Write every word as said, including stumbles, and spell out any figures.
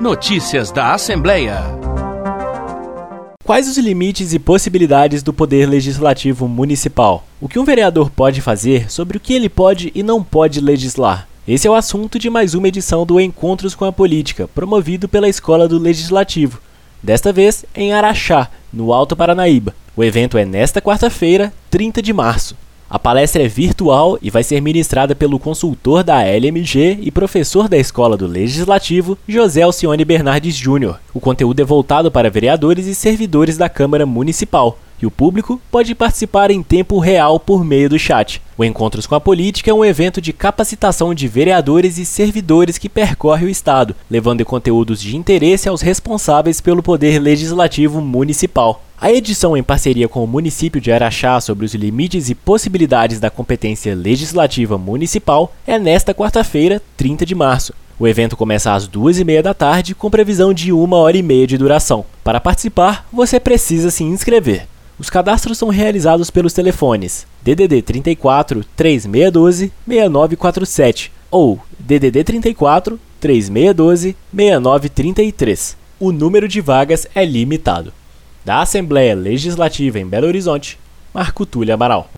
Notícias da Assembleia. Quais os limites e possibilidades do Poder Legislativo Municipal? O que um vereador pode fazer sobre o que ele pode e não pode legislar? Esse é o assunto de mais uma edição do Encontros com a Política, promovido pela Escola do Legislativo. Desta vez em Araxá, no Alto Paranaíba. O evento é nesta quarta-feira, trinta de março. A palestra é virtual e vai ser ministrada pelo consultor da L M G e professor da Escola do Legislativo, José Alcione Bernardes Júnior O conteúdo é voltado para vereadores e servidores da Câmara Municipal, e o público pode participar em tempo real por meio do chat. O Encontros com a Política é um evento de capacitação de vereadores e servidores que percorre o Estado, levando conteúdos de interesse aos responsáveis pelo Poder Legislativo Municipal. A edição em parceria com o município de Araxá sobre os limites e possibilidades da competência legislativa municipal é nesta quarta-feira, trinta de março. O evento começa às duas e meia da tarde, com previsão de uma hora e meia de duração. Para participar, você precisa se inscrever. Os cadastros são realizados pelos telefones D D D trinta e quatro, três seis um dois, seis nove quatro sete ou D D D trinta e quatro, três seis um dois, seis nove três três. O número de vagas é limitado. Da Assembleia Legislativa em Belo Horizonte, Marco Túlio Amaral.